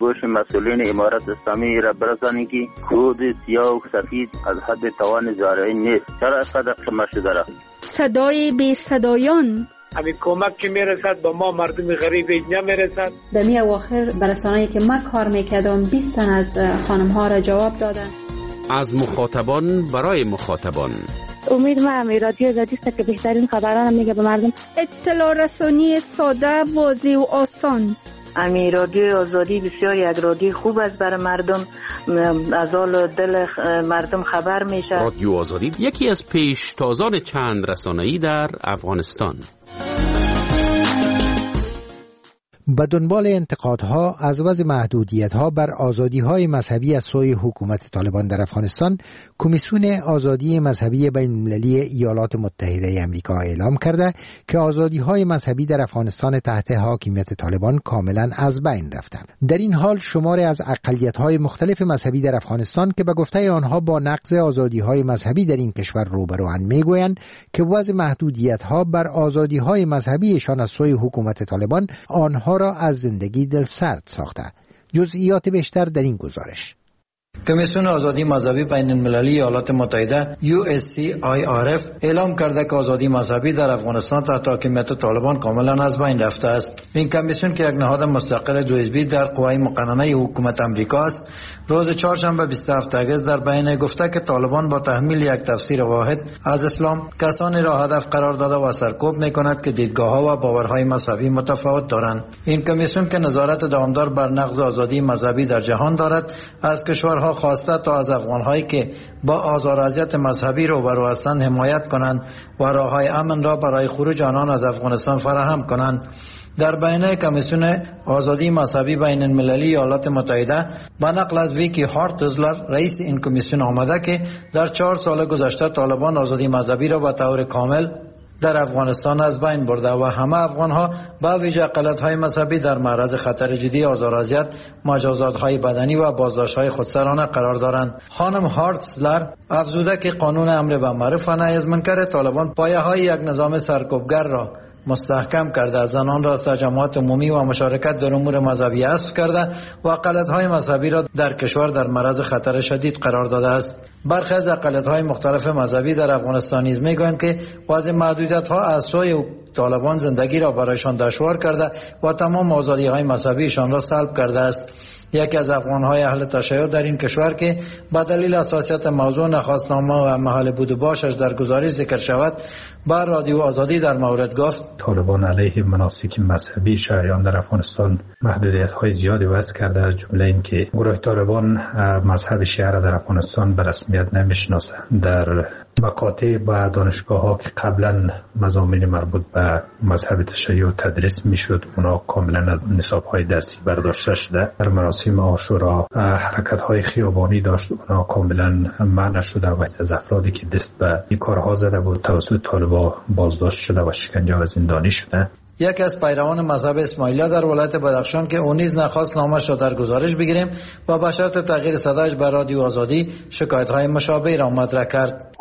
گوش مسئولین امارت اسلامی را برسانید که کود سیاه و سفید از حد توان زارعین نیست. چرا اینقدر قیمت شده را؟ صدای بی صدایان، همین کمک که میرسد با ما مردم غریب اینجا میرسد. در می اواخر برسانه‌ای که من کار میکردم 20 تن از خانم ها را جواب دادن. از مخاطبان برای مخاطبان. امید من رادیو آزادی است که بهترین خبران میگه به مردم. اطلاع رسانی ساده، واضح و آسان. امی رادیو آزادی بسیار یک رادیو خوب است برای مردم، از حال دل مردم خبر میشه. رادیو آزادی یکی از پیشتازان چند رسانه‌ای در افغانستان. به دنبال انتقادها از وضع محدودیت‌ها بر آزادی‌های مذهبی از سوی حکومت طالبان در افغانستان، کمیسیون آزادی مذهبی بین‌المللی ایالات متحده آمریکا اعلام کرده که آزادی‌های مذهبی در افغانستان تحت حاکمیت طالبان کاملاً از بین رفته. در این حال شماری از اقلیت‌های مختلف مذهبی در افغانستان که به گفته آنها با نقض آزادی‌های مذهبی در این کشور روبروان میگویند که وضع محدودیت‌ها بر آزادی‌های مذهبیشان از سوی حکومت طالبان آنها را از زندگی دلسرد ساخته. جزئیات بیشتر در این گزارش. کمیسیون آزادی مذهبی بین المللی ایالات متحده USCIRF اعلام کرده که آزادی مذهبی در افغانستان تحت حاکمیت طالبان کاملا از بین رفته است. این کمیسیون که یک نهاد مستقل دو حزبی در قوای مقننه حکومت آمریکا است، روز چهارشنبه 27 اگست در بیانیه گفته که طالبان با تحمیل یک تفسیر واحد از اسلام کسانی را هدف قرار داده و سرکوب می‌کند که دیدگاه‌ها و باورهای مذهبی متفاوت دارند. این کمیسیون که نظارت دامدار بر نقض آزادی مذهبی در جهان دارد، از کشورها خواسته تا از افغان‌هایی که با آزار و اذیت مذهبی روبرو هستند حمایت کنند و راه‌های امن را برای خروج آنان از افغانستان فراهم کنند. در بیانیه کمیسیون آزادی مذهبی بین المللی ایالات متحده با نقل از ویکی هارتزلر رئیس این کمیسیون آمده که در 4 سال گذشته طالبان آزادی مذهبی را به طور کامل در افغانستان از بین برده و همه افغان‌ها با ویژه اقلیت‌های مذهبی در معرض خطر جدی آزار و اذیت، مجازات‌های بدنی و بازداشت‌های خودسرانه قرار دارند. خانم هارتزلر افزوده که قانون امر بالمعروف و نهی از منکر طالبان پایه‌های یک نظام سرکوبگر را مستحکم کرده، زنان را از تجمعات عمومی و مشارکت در امور مذهبی حذف کرده و اقلیت‌های مذهبی را در کشور در معرض خطر شدید قرار داده است. برخی از اقلیت‌های مختلف مذهبی در افغانستان نیز می‌گویند که وضع محدودیت‌ها از سوی طالبان زندگی را برایشان دشوار کرده و تمام آزادی‌های مذهبیشان را سلب کرده است. یکی از افغان‌های اهل تشیع در این کشور که به دلیل حساسیت موضوع نخواستنامه و محل بود و باشش در گزارش ذکر شود، بر رادیو آزادی در مورد گفت: طالبان علیه مناسک مذهبی شیعیان در افغانستان محدودیت‌های زیادی وضع کرده، از جمله اینکه گروه طالبان مذهب شیعه را در افغانستان به رسمیت نمی‌شناسند. در مکاتب و دانشگاه‌ها که قبلا مضامین مربوط به مذهب تشیع تدریس می‌شد، اونا کاملا از نصاب‌های درسی برداشته شده. در مراسم عاشورا حرکت‌های خیابانی داشت، اونا کاملا منع شده و از افرادی که دست به این کارها زده بود توسط طالبان بازداشت شده و شکنجه و زندانی شده. یکی از پیروان مذهب اسماعیلیه در ولایت بدخشان که اون نیز نخواست نامش را در گزارش بگیریم و به شرط تغییر صدایش بر رادیو آزادی شکایت‌های مشابه را مطرح کرد.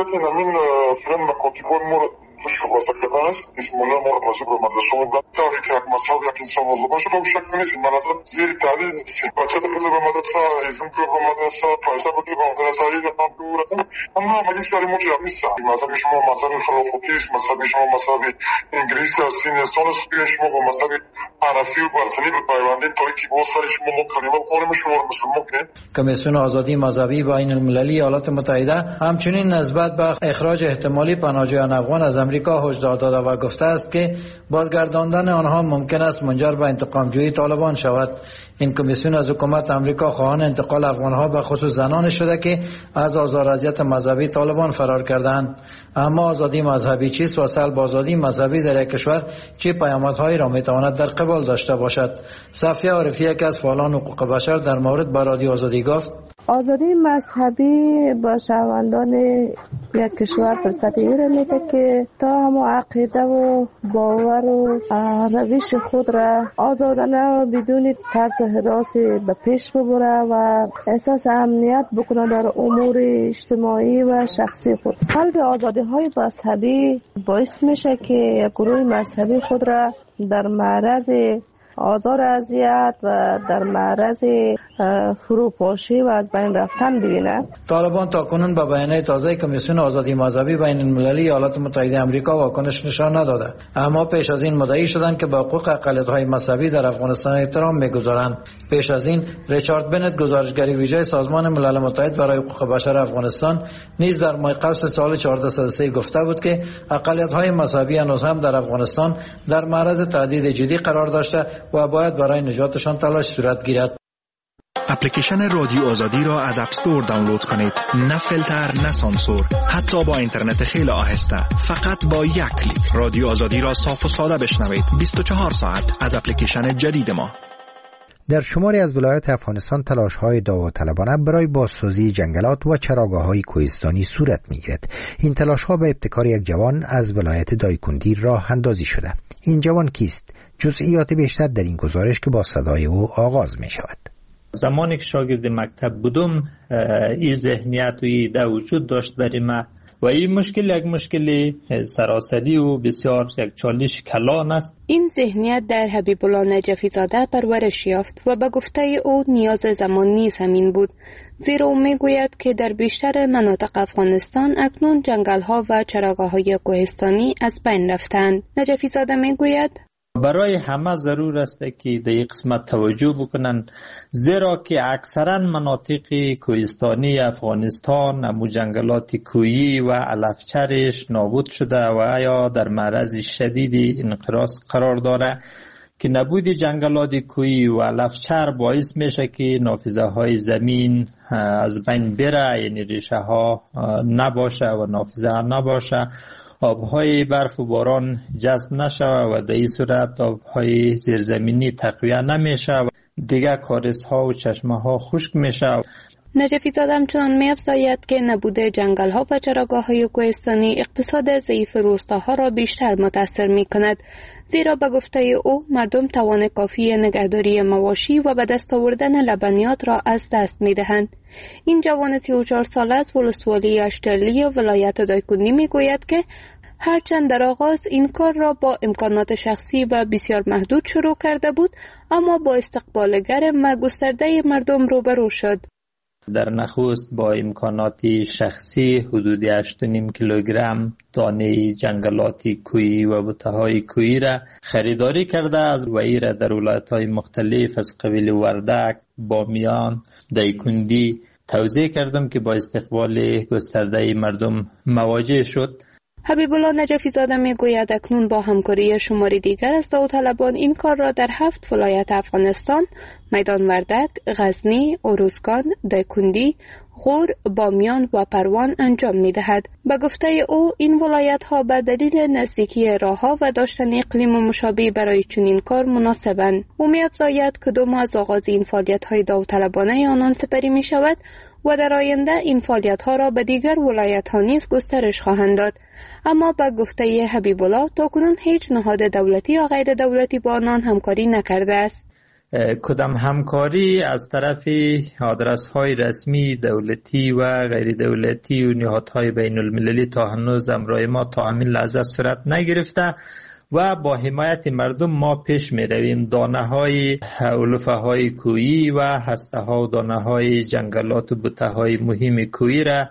شو واسه کردن است اسم الله ما راجع به مدرسه و داری که مذهب یک انسان موضوع باشه تو شک نیست. من از زیر تعلیم بچه بده به مدرسه اسم که به مدرسه پیسه بده به مدرسه ای نام دورتون اما مگه سری موجب نیست. مذهب شما مذهب خلافتی است، مذهب شما مذهب انگلیسی است، سینستان است، شما با مذهب حنفی و باطنی به پیوندید تا اینکه با سر شما مکالمه بکنیم شما مسلمان کنید. کمیسیون آزادی مذهبی بین المللی ایالات متحده همچنین نسبت به اخراج احتمالی پناهجویان افغان از امریکا هشدار داده و گفته است که بازگرداندن آنها ممکن است منجر به انتقام جویی طالبان شود. این کمیسیون از حکومت آمریکا خواهان انتقال افغانها به خصوص زنان شده که از آزار و اذیت مذهبی طالبان فرار کردند. اما آزادی مذهبی چیست و سلب آزادی مذهبی در یک کشور چه پیامدهایی را میتواند در قبال داشته باشد؟ صفیه عارفی یک از فعالان حقوق بشر در مورد با رادیو آزادی گفت: آزادی مذهبی با شهروندان یک کشور فرصت این را میده که تا همه عقیده و باور و روش خود را آزادانه و بدون ترس و هراس به پیش ببره و احساس امنیت بکنه در امور اجتماعی و شخصی خود. سلب آزادی های مذهبی باعث میشه که گروه مذهبی خود را در معرض آزار اذیت و در معرض فروپاشی و از بین رفتن ببینه. طالبان تاکنون به بیانیه تازه کمیسیون آزادی مذهبی بین المللی ایالات متحده آمریکا واکنش نشان نداده، اما پیش از این مدعی شدند که به حقوق اقلیت‌های مذهبی در افغانستان احترام می‌گذارند. پیش از این ریچارد بنت، گزارشگر ویژه سازمان ملل متحد برای حقوق بشر افغانستان، نیز در ماه قبل سال 1403 گفته بود که اقلیت‌های مذهبی هنوز هم در افغانستان در معرض تهدید جدی قرار داشته و باید برای نجاتشان تلاش صورت گیرد. اپلیکیشن رادیو آزادی را از اپ استور دانلود کنید. نه فیلتر، نه سانسور، حتی با اینترنت خیلی آهسته. فقط با یک کلیک رادیو آزادی را صاف و ساده بشنوید. 24 ساعت از اپلیکیشن جدید ما. در شماری از ولایات افغانستان تلاش‌های داوطلبانه برای بازسازی جنگلات و چراگاه‌های کوهستانی صورت می‌گیرد. این تلاش‌ها به ابتکار یک جوان از ولایت دایکندی راه اندازی شده. این جوان کیست؟ جزئیات بیشتر در این گزارش که با صدای او آغاز می‌شود. زمانی که شاگرد مکتب بودم این ذهنیت و ایده وجود داشت برای من و این مشکل یک مشکل سراسری و بسیار یک چالش کلان است. این ذهنیت در حبیب الله نجفی زاده پرورش یافت و به گفته او نیاز زمان نیز همین بود، زیرا او میگوید که در بیشتر مناطق افغانستان اکنون جنگل‌ها و چراگاه‌های کوهستانی از بین رفتند. نجفی زاده میگوید برای همه ضرور است که در این قسمت توجه بکنن، زیرا که اکثرا مناطق کوهستانی افغانستان امو جنگلات کوهی و علفچرش نابود شده و یا در معرض شدید انقراض قرار داره که نبود جنگلات کوهی و علفچر باعث میشه که نافذه های زمین از بین بره، یعنی ریشه ها نباشه و نافذه نباشه، آبهای برف و باران جذب نشه و در این صورت آبهای زیرزمینی تقویه نمیشه و دیگه کارزها و چشمه ها خشک میشه. نجفی زاده همچنان می‌افزاید که نبود جنگل‌ها و چراگاه‌های کوهستانی اقتصاد ضعیف روستاها را بیشتر متاثر می‌کند، زیرا به گفته او مردم توان کافی نگهداری مواشی و به دست آوردن لبنیات را از دست می‌دهند. این جوان 34 ساله از ولسوالی اشترلی و ولایت دایکندی می‌گوید که هرچند در آغاز این کار را با امکانات شخصی و بسیار محدود شروع کرده بود، اما با استقبال گرم و گسترده مردم روبرو شد. در نخست با امکانات شخصی حدود 8.5 کیلوگرم دانه جنگلات کوهی و بوته‌های کوهی را خریداری کرده از و ای را در ولایت‌های مختلف از قبیل وردک، بامیان، دایکندی توزیع کردم که با استقبال گسترده مردم مواجه شد. حبیب الله نجفی زاده میگوید اکنون با همکاری شماری دیگر از داوطلبان این کار را در 7 ولایت افغانستان، میدان وردک، غزنی، اروزگان، دایکندی، غور، بامیان و پروان انجام می‌دهد. به گفته او این ولایت‌ها به دلیل نزدیکی راه‌ها و داشتن اقلیم مشابه برای چنین کار مناسبند. او می‌افزاید که 2 ماه از آغاز این فعالیت‌های داوطلبانه آنان سپری می‌شود و در آینده این فعالیت‌ها را به دیگر ولایت‌ها نیز گسترش خواهند داد. اما به گفته حبیب الله تاکنون هیچ نهاد دولتی یا غیر دولتی با آنان همکاری نکرده است. کدام همکاری از طرف آدرس‌های رسمی دولتی و غیر دولتی و نهادهای بین المللی تا هنوز امرای ما تا همین لحظه صورت نگرفته و با حمایت مردم ما پیش می رویم. دانه های علوفه های کوهی و هسته ها و دانه های جنگلات و بوته های مهم کوهی را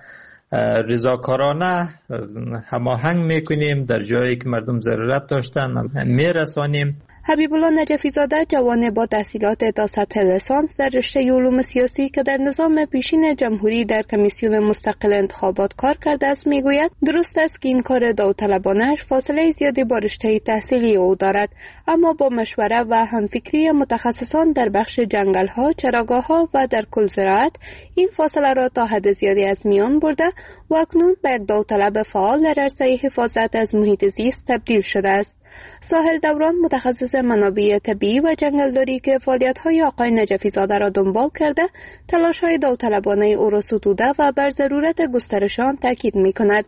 رضاکارانه هماهنگ می کنیم، در جایی که مردم ضرورت داشتن می رسانیم. حبیب الله نجفی زاده جوان با تحصیلات تا سطح لیسانس در رشته علوم سیاسی که در نظام پیشین جمهوری در کمیسیون مستقل انتخابات کار کرده است میگوید درست است که این کار داوطلبانه‌اش فاصله زیادی با رشته تحصیلی او دارد، اما با مشوره و همفکری متخصصان در بخش جنگل‌ها، چراگاه‌ها و در کل زراعت این فاصله را تا حد زیادی از میان برده و اکنون به یک داوطلب فعال در عرصه حفاظت از محیط زیست تبدیل شده است. ساحل دوران متخصص منابع طبیعی و جنگلداری که فعالیت‌های آقای نجفی زاده را دنبال کرده، تلاش‌های داوطلبانه او را ستوده و بر ضرورت گسترش آن تاکید می‌کند.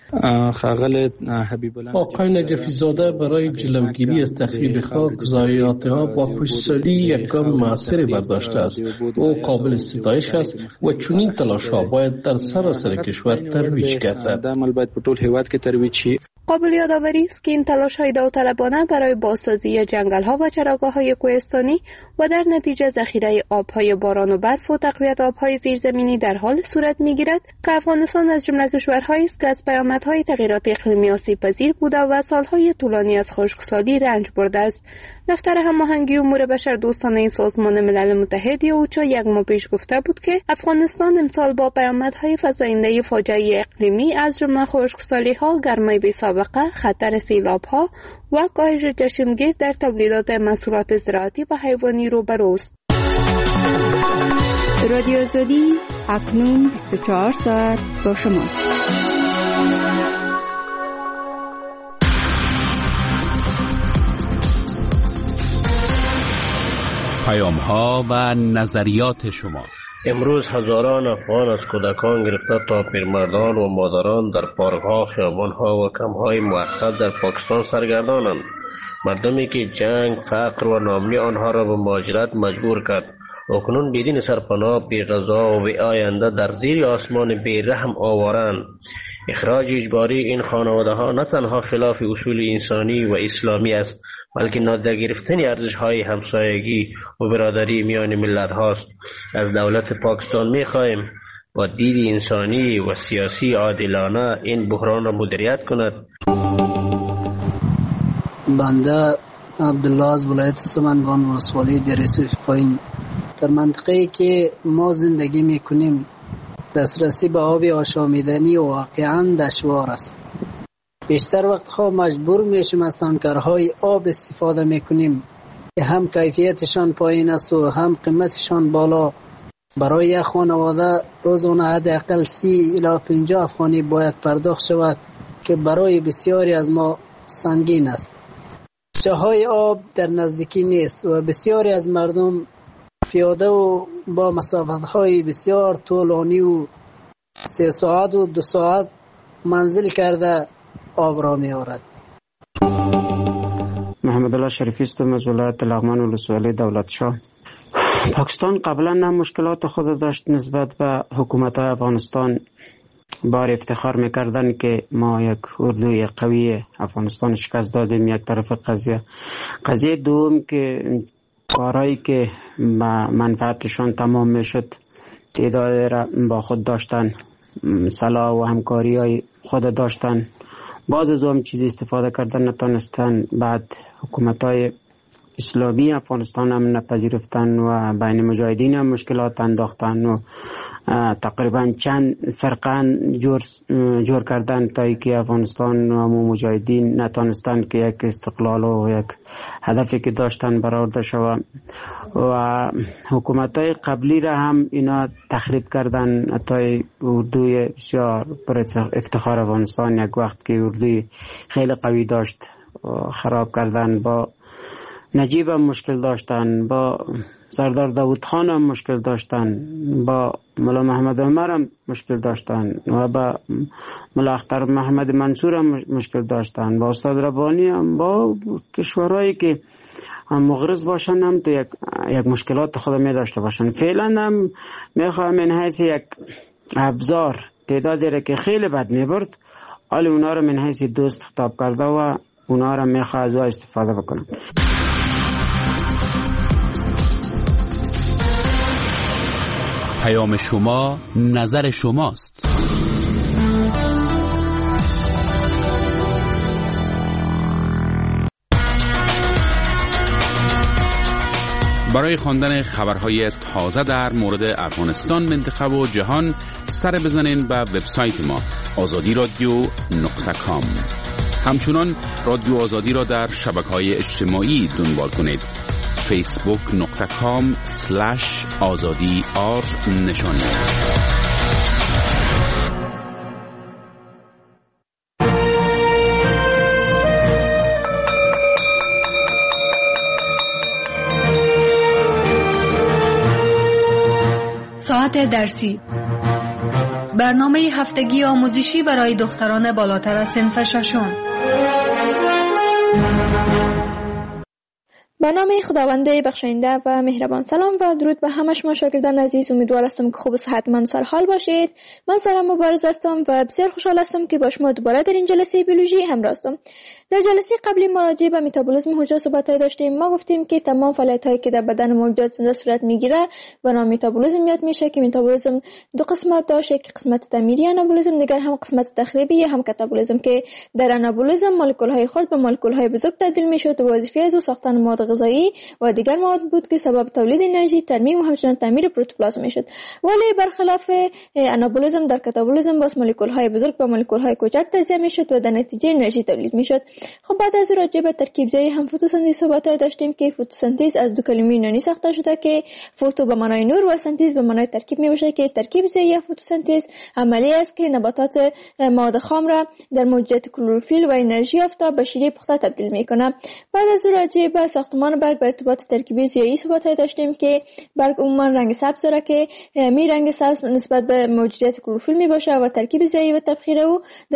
آقای نجفی زاده برای جلوگیری از تخریب خاک ضایعات‌ها با پشتسالی یک گام موثری برداشته است. او قابل ستایش است و چنین تلاش‌ها باید در سراسر کشور ترویج گردد. قابل یادآوری است که این تلاش‌های داوطلبانه برای بازسازی جنگل‌ها و چراگاه‌های کوهستانی و در نتیجه ذخیره آب‌های باران و برف و تقویت آب‌های زیرزمینی در حال صورت می‌گیرد که افغانستان از جمله کشورهایی است که از پیامدهای تغییرات اقلیمی آسیب‌پذیر بوده و سال‌های طولانی از خشکسالی رنج برده است. دفتر هماهنگی امور بشر دوستانه سازمان ملل متحد یا اوچا یک ماه پیش گفته بود که افغانستان امسال با پیامدهای فزاینده فاجعه اقلیمی از جمله خشکسالی‌ها، گرمای بی‌سابقه، خطر سیلاب‌ها و کاهش چشمگیر در تولیدات محصولات زراعتی و حیوانی روبروست. رادیو آزادی اکنون 24 ساعت با شماست. پیام‌ها و نظریات شما. امروز هزاران افغان از کودکان گرفته تا پیرمردان و مادران در پارک‌ها، خیابان‌ها و کمپ‌های موقت در پاکستان سرگردانند. مردمی که جنگ، فقر و ناامنی آنها را به مهاجرت مجبور کرد. اکنون بدین سرپناه، بی غذا و بی آینده در زیر آسمان بی‌رحم آوارند. اخراج اجباری این خانواده‌ها نه تنها خلاف اصول انسانی و اسلامی است، بلکه نادیده گرفتن ارزش‌های همسایگی و برادری میان ملت هاست. از دولت پاکستان می‌خواهیم با دید انسانی و سیاسی عادلانه این بحران را مدیریت کند. بنده عبدالله از ولایت سمنگان ولسوالی دریسف پایین. در منطقه‌ای که ما زندگی می‌کنیم دسترسی به آب آشامیدنی واقعاً دشوار است. بیشتر وقتها مجبور میشیم از تانکرهای آب استفاده میکنیم که هم کیفیتشان پایین است و هم قیمتشان بالا. برای یک خانواده روزانه حداقل 30 الی 50 افغانی باید پرداخت شود که برای بسیاری از ما سنگین است. جاهای آب در نزدیکی نیست و بسیاری از مردم پیاده و با مسافت‌های بسیار طولانی و 3 ساعت و 2 ساعت منزل کرده آب را می آورد. محمد الله شریفی هستم از ولایت لغمان ولسوالی دولت شاه. پاکستان قبلا هم مشکلات خود داشت نسبت به حکومت افغانستان. بار افتخار میکردن که ما یک اردوی قوی افغانستان شکست دادیم. یک طرف قضیه دوم که کارهایی که منفعتشان تمام میشد تعداد را با خود داشتن، صلاح و همکاری های خود داشتن، بعض از هم چیزی استفاده کردن نتانستن. بعد حکومت های اسلامی افغانستان هم نپذیرفتن و بین مجاهدین هم مشکلات انداختن و تقریبا چند فرقه جور کردن تا ای که افغانستان و مجاهدین نتانستن که یک استقلال و یک هدفی که داشتن برآورده شود و حکومت های قبلی را هم اینا تخریب کردن. حتی اردوی بسیار پر افتخار افغانستان یک وقت که اردوی خیلی قوی داشت خراب کردن. با نجیب هم مشکل داشتن، با سردار داود خان هم مشکل داشتن، با مولا محمد عمر هم مشکل داشتن و با مولا اختر محمد منصور هم مشکل داشتن، با استاد ربانی هم، با کشورهایی که هم مغرض باشن هم تو یک مشکلات خود می داشته باشن. فعلا هم میخواهم من حیث یک ابزار تعدادی را که خیلی بد میبرد حالی اونا را من حیث دوست خطاب کرده و اونا را میخواه از استفاده بکنن. پیام شما نظر شماست. برای خواندن خبرهای تازه در مورد افغانستان، منطقه و جهان سر بزنین به وبسایت ما azadi.radio.com. همچنان رادیو آزادی را در شبکه‌های اجتماعی دنبال کنید. facebook.com/azadi_r نشانی. ساعت درسی، برنامه هفتگی آموزشی برای دختران بالاتر از صنف ششم. به نام خداوند بخشاینده و مهربان. سلام و درود به همه شما شاگردان عزیز. امیدوار هستم که خوب و صحتمند سرحال باشید. من سارا مبارز هستم و بسیار خوشحال هستم که با شما دوباره در این جلسه بیولوژی همراه هستم. در جلسه قبلی ما راجع به متابولیسم حجره صحبت داشتیم. ما گفتیم که تمام فعالیت هایی که در بدن موجودات زنده صورت میگیره به نام متابولیسم یاد میشه که متابولیسم دو قسمت داشته، که قسمت تعمیری آنابولیسم، دیگر هم قسمت تخریبی یا هم کاتابولیسم، که در آنابولیسم مولکول های خرد به مولکول های بزرگ تبدیل میشد و وظیفه از ساختن مواد غذایی و دیگر مواد بود که سبب تولید انرژی، ترمیم و همچنین تعمیر پروتوپلازم میشد. ولی برخلاف آنابولیسم در کاتابولیسم باز مولکول های بزرگ به مولکول های کوچک تجزیه میشد و در نتیجه انرژی تولید میشد. خب بعد از راجع به ترکیب زایی هم فتوسنتز صحبت داشتیم که فتوسنتز از دو کلمه یونانی ساخته شده که فوتو به معنای نور و سنتز به معنای ترکیب میباشه، که ترکیب زایی یا فتوسنتز عملی است که نباتات مواد خام را در موجودیت کلروفیل و انرژی آفتاب به شیره پخته تبدیل میکنه. بعد از راجع به ساختمان برگ به ارتباط ترکیب زایی صحبت داشتیم که برگ عموما رنگ سبز داره که می رنگ سبز نسبت به موجودیت کلروفیل میباشه و ترکیب زایی و تبخیر او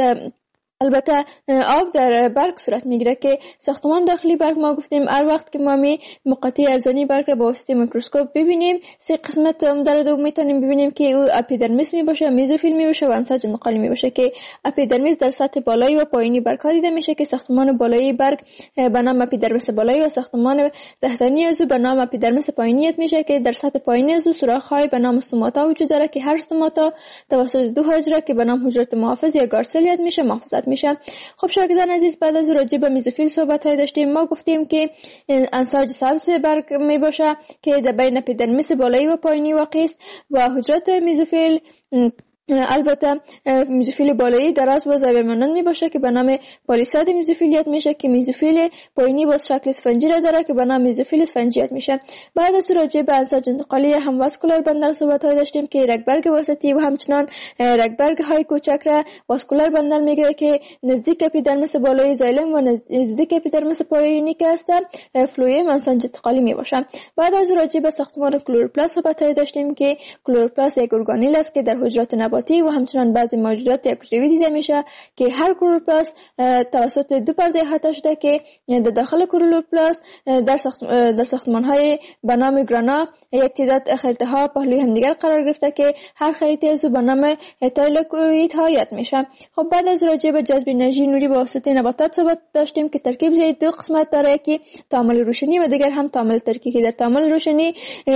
البته آب در برگ صورت میگیره. که ساختمان داخلی برگ ما گفتیم هر وقت که ما مقاطع ارزانی برگ را با واسطه میکروسکوپ ببینیم سه قسمت در دو میتونیم ببینیم که او اپیدرمیس میباشه، میزوفیل میباشه و انساج نقالی میباشه. که اپیدرمیس در سطح بالایی و پایینی برگ ها دیده میشه که ساختمان بالایی برگ به نام اپیدرمیس بالایی و ساختمان تحتانی از او به نام اپیدرمیس پایینی میشه. که در سطح پایینی از او سوراخ های به نام استوماتا وجود داره که هر استوماتا توسط دو حجره که به نام حجره محافظ یا گارسل یاد میشه محافظت میشه. خب شاگردان عزیز، بعد از راجع به میزوفیل صحبت داشتیم. ما گفتیم که انساج سبز برگ می باشه که در بین اپیدرمیس بالایی و پایینی واقع است و حجرات میزوفیل البته میزوفیل بالایی دراز و زاویه مانند می باشه که به نام پالیساد میزوفیلیت میشه. که میزوفیل پایینی با شکل اسفنجی را داره که به نام میزوفیل اسفنجیت میشه. بعد از راجع به انساج انتقالی هم واسکولار بندل صحبت داشتیم که رگبرگ وسطی و همچنان رگبرگ های کوچک را واسکولار بندل میگه که نزدیک اپیدرمیس بالایی زایلم و نزدیک اپیدرمیس پایینی که هست فلویم انساج انتقالی می باشه. بعد از راجع به ساختمان کلوروپلاست صحبت داشتیم که کلوروپلاست یک ارگانیل است که در حجرات و همچنان بعضی موجودات یکجوری دیده میشه که هر کلوروپلاست توسط دو پرده احاطه شده. که در داخل کلوروپلاست در ساختمان‌های به نام گرانا یک تعداد خلیطه ها پهلوی همدیگر قرار گرفته که هر خلیطه از به نام تایلوکوئید ها یاد میشه. خب بعد از راجع به جذب انرژی نوری به واسطه نباتات صحبت داشتیم که ترکیب زایی دو قسمت داره که تعامل روشنی و دیگر هم تعامل ترکیبی. در تعامل روشنی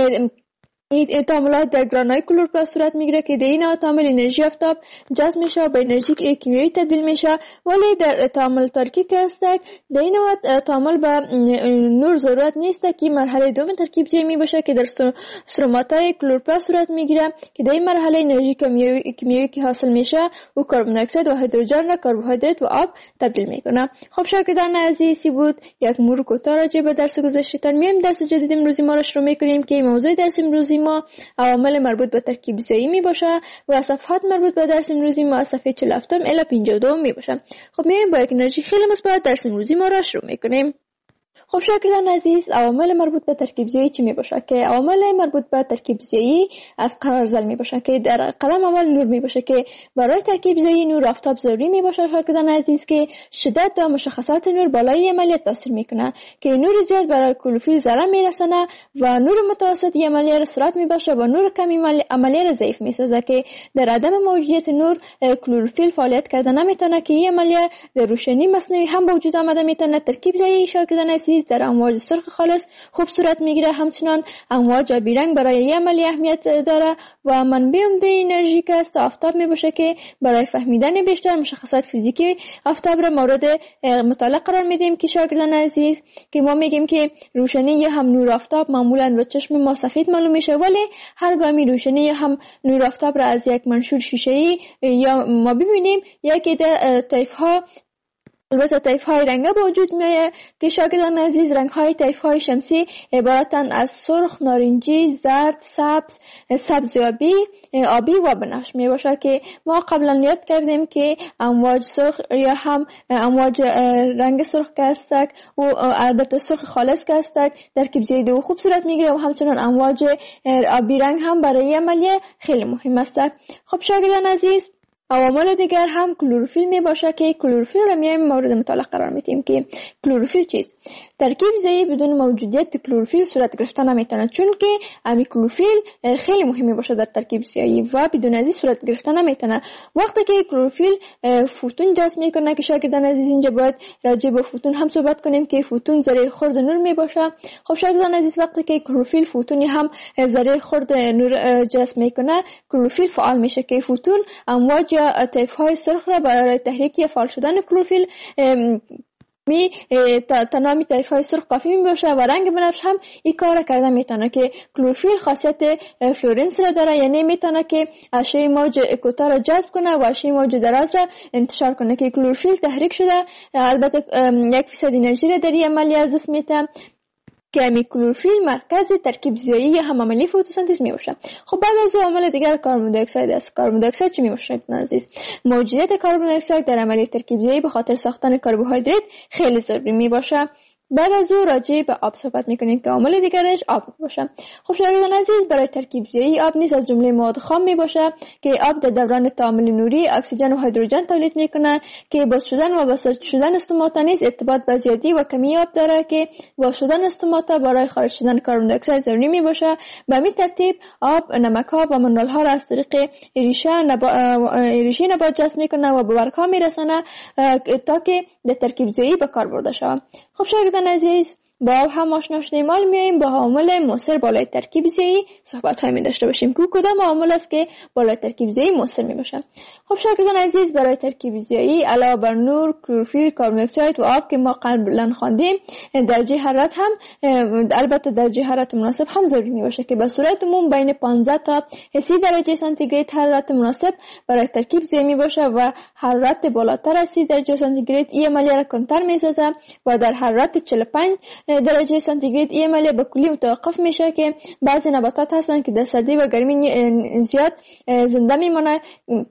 این تعاملات در گرانای کلوروپلاست صورت میگیره که در این تعامل انرژی آفتاب جذب میشه و به انرژی کیمیایی تبدیل میشه. ولی در تعامل ترکیبی که هست در این تعامل به نور ضرورت نیست که مرحله دوم ترکیب زایی می باشه که در سروماتای کلوروپلاست صورت میگیره که در این مرحله انرژی کیمیایی که حاصل میشه و کربن دی اکساید و هیدروژن را کربوهیدرات و آب تبدیل میکنه. خب شاگردان عزیز، بود یک مرور کوتاه راجع به درس گذشته. میایم درس جدید امروزی ما را شروع میکنیم که موضوع درس امروزی ما عوامل مربوط به ترکیب زایی می باشه و صفحات مربوط به درس امروزی ما صفحه 47 الی 52 می باشه. خب میایم با یک انرژی خیلی مثبت درس امروزی ما را شروع میکنیم. خب شاگردان عزیز، عوامل مربوط به ترکیب زایی چی می باشه؟ که عوامل مربوط به ترکیب زایی از قرارزل می باشه که در قدم اول نور می باشه که برای ترکیب زایی نور آفتاب ضروری می باشه شاگردان عزیز که شدت و مشخصات نور بالای عملیات تاثیر میکنه که نور زیاد برای کلوروفیل ضرر میرسونه و نور متوسط عملیه را سرعت می باشه و نور کم عملیه را ضعیف میسازه که در عدم موجودیت نور کلوروفیل فعالیت کردن نمیتونه که این عملیه در روشنی مصنوعی هم به وجود آمده میتونه. ترکیب زایی شاگردان عزیز در امواج سرخ خالص خوب صورت میگیره. همچنان امواج آبی رنگ برای این عملیه اهمیت داره و منبع عمده انرژی که است آفتاب میباشه که برای فهمیدن بیشتر مشخصات فیزیکی آفتاب را مورد مطالعه قرار میدیم. که شاگردان عزیز که ما میگیم که روشنی یا هم نور آفتاب معمولا به چشم ما سفید معلوم میشه، ولی هرگامی روشنی یا هم نور آفتاب را از یک منشور شیشه‌ای یا ما ببینیم یکی در طیف ها البته طیف های رنگه به وجود میاد که شاگردان عزیز رنگ های طیف های شمسی عبارتن از سرخ، نارنجی، زرد، سبز، سبز آبی و بنفش می باشه که ما قبلا یاد کردیم که امواج سرخ یا هم امواج رنگ سرخ که هستک و البته سرخ خالص که هستک ترکیب زایی دو خوب صورت میگیره و همچنان امواج آبی رنگ هم برای عملیه خیلی مهم است. خب شاگردان عزیز، عوامل دیگر هم کلوروفیل می باشه که کلوروفیل را میایم مورد مطالعه قرار میدیم. که کلوروفیل چیست؟ ترکیب ضعیف بدون موجودیت کلروفیل صورت گرفته نمیتونه، چون که امی کلروفیل خیلی مهمی باشه در ترکیب ضعیف و بدون از این صورت گرفته نمیتونه. وقتی که کلروفیل فوتون جذب میکنه که شاگردان عزیز اینجا باید راجع به فوتون هم صحبت کنیم که فوتون ذره خرد نور می باشه. خب شاگردان عزیز وقتی که کلروفیل فوتونی هم ذره خرد نور جذب میکنه، کلروفیل فعال میشه که فوتون امواج یا طیف های سرخ را برای تحریک یا فعال شدن کلروفیل تنامی طیف های سرخ کافی می باشه و رنگ بنفش هم این کار کرده میتونه که کلروفیل خاصیت فلورنس را داره، یعنی میتونه که اشعه موج اکوتا را جذب کنه و اشعه موج دراز را انتشار کنه که کلروفیل تحریک شده البته 1% انرژی را در این عملی از دست میده که امی کلروفیل مرکز ترکیب ضیایی هم عملی فتوسنتز می باشه. خب بعد از عامل دیگر کربن دی اکساید است. کربن دی اکساید چی می باشه عزیز؟ موجودیت کربن دی اکساید در عملی ترکیب ضیایی به خاطر ساختن کربوهیدرات خیلی ضروری می باشه. بعد از او راجع به آب صحبت میکنیم که عامل دیگرش آب باشه. خب شاگردان عزیز برای ترکیب ضیایی آب نیز از جمله مواد خام می باشه که آب در دوران تعامل نوری اکسیژن و هیدروژن تولید میکنه که باز شدن و بساط شدن استوماتا نیز ارتباط با زیادی و کمی آب داره که باز شدن استوماتا برای خارج شدن کربن دی اکساید ضروری می باشه. به همین ترتیب آب نمک ها و منرال ها را از طریق ریشه نبات جذب میکنه و به برگ ها میرسانه تا که در ترکیب ضیایی به کار برده شود. خب شاگردان عزیز با آب هم آشنا شدیم، حالا میایم با عامل مؤثر بالای ترکیب ضیایی صحبت های می داشته باشیم که کدام عامل است که بالای ترکیب ضیایی مؤثر می باشه. خب شاگردان عزیز برای ترکیب ضیایی علاوه بر نور، کلروفیل، کربن دی اکساید و آب که ما قبلا خواندیم، درجه حرارت هم البته درجه حرارت مناسب هم ضروری می باشه که به صورت عموم بین 15 تا 30 درجه سانتیگراد حرارت مناسب برای ترکیب ضیایی می باشه و حرارت بالاتر از 30 درجه سانتیگراد این عملیه را کمتر می سازه و در حرارت 45 درجه سانتیگراد این عملیه به کلی متوقف میشه که بعضی نباتات هستن که در سردی و گرمی زیاد زنده میمونه